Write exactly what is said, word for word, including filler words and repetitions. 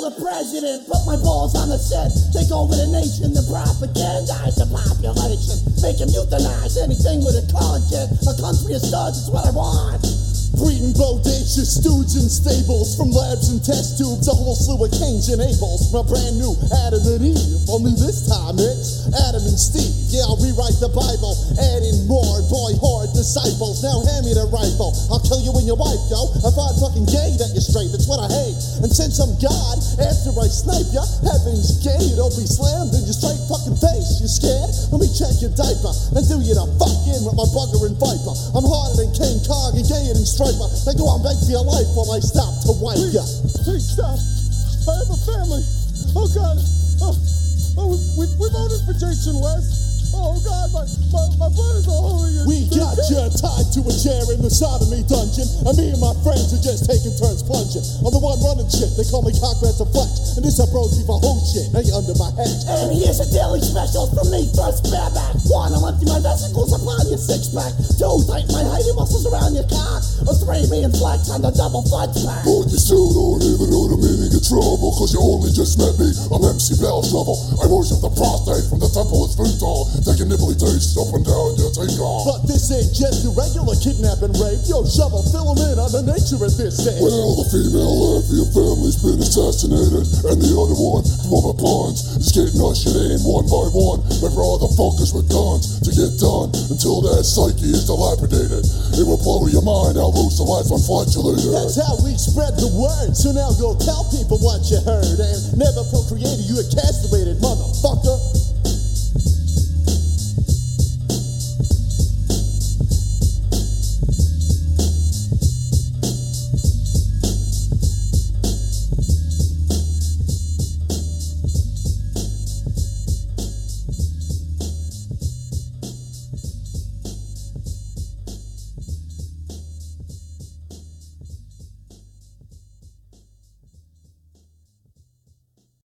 kill the president, put my balls on the set, take over the nation, the propagandize the population, make him euthanize anything with a collagen. A country of studs is what I want. Breeding bodacious stooges in stables, from labs and test tubes, a whole slew of Cains and Abels. My brand new Adam and Eve, only this time it's Adam and Steve. Yeah, I'll rewrite the Bible, add in more boy horde disciples. Now hand me the rifle, I'll kill you and your wife, yo. If I'm fucking gay, that you're straight, that's what I hate. And since I'm God, after I snipe ya, heaven's gate, it'll be slammed in your straight fucking face. You scared? Let me check your diaper and do you the fuck in with my bugger and viper. I'm harder than King Kong and gayer than Striper. Then go on, beg for your life while I stop to wipe ya. Please stop. I have a family. Oh, God. Oh, oh we, we voted for Jason West. Oh, God, my, my, my blood is all over you. We got you tied to a chair in the sodomy dungeon, and me and my friends are just taking turns plunging. I'm the one running shit, they call me Cockmaster Flex, and this I bros for whole shit, now you under my head. And here's a daily special from me, first bareback. One, I'll empty my vesicles upon your six-pack. Two, tighten my heighty muscles around your cock. Or three, me and Flex on the double fudge pack. But you still don't even know the meaning of trouble, cause you only just met me. I'm M C Bell Shovel. I worship the prostate from the temple of Sphinxal. Taking nibbly taste up and down your take off. But this ain't just your regular kidnap and rape. Yo, Shovel, fill 'em in on the nature of this thing. Well, the female half of your family's been assassinated, and the other one, Mama Pons, is getting ushered in one by one by other fuckers with guns to get done until that psyche is dilapidated. It will blow your mind how Rooster life unflatulated. That's how we spread the word. So now go tell people what you heard, and never procreated, you a castrated motherfucker.